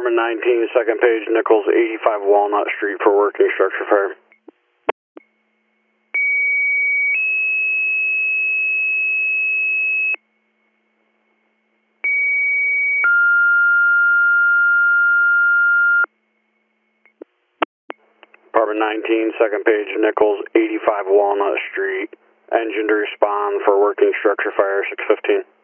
Department 19, second page, Nichols, 85 Walnut Street for working structure fire. Department 19, second page, Nichols, 85 Walnut Street. Engine to respond for working structure fire, 615.